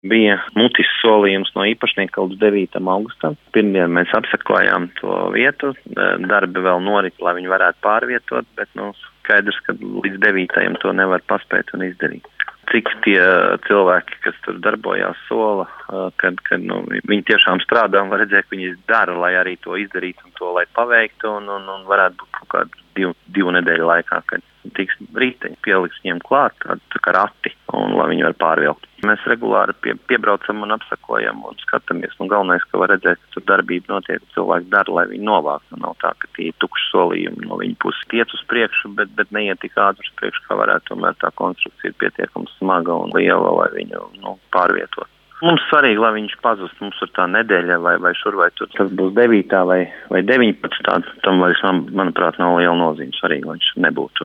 Bija mutis solījums no īpašnieka līdz 9. augustam. Pirmdien mēs apsekojām to vietu, darbi vēl norit, lai viņi varētu pārvietot, bet skaidrs, ka līdz 9. to nevar paspēt un izdarīt. Cik tie cilvēki, kas tur darbojās, sola, kad viņi tiešām strādā un var redzēt, ka viņi dara, lai arī to izdarītu un to, lai paveiktu un varētu būt kaut kādu divu nedēļu laikā, kad tiks rīteņi pieliks viņiem klāt, tā kā rati, un lai viņi var pārvilkt. Mēs regulāri piebraucam un apsakojam un skatāmies. Galvenais, ka var redzēt, ka tur darbība notiek, cilvēki dara, lai viņi novāktu. Nav tā, ka tie ir tukši solījumi no viņa puses. Iet uz priekšu, bet neiet tik ātri uz priekšu, kā varētu. Tomēr tā konstrukcija ir pietiekami smaga un liela, lai viņu pārvietot. Mums svarīgi, lai viņš pazust. Mums ir tā nedēļa vai šur vai tur. Tas būs 9. vai 19. Tam vairs, manuprāt, nav liela nozīme. Svarīgi, lai viņš nebūtu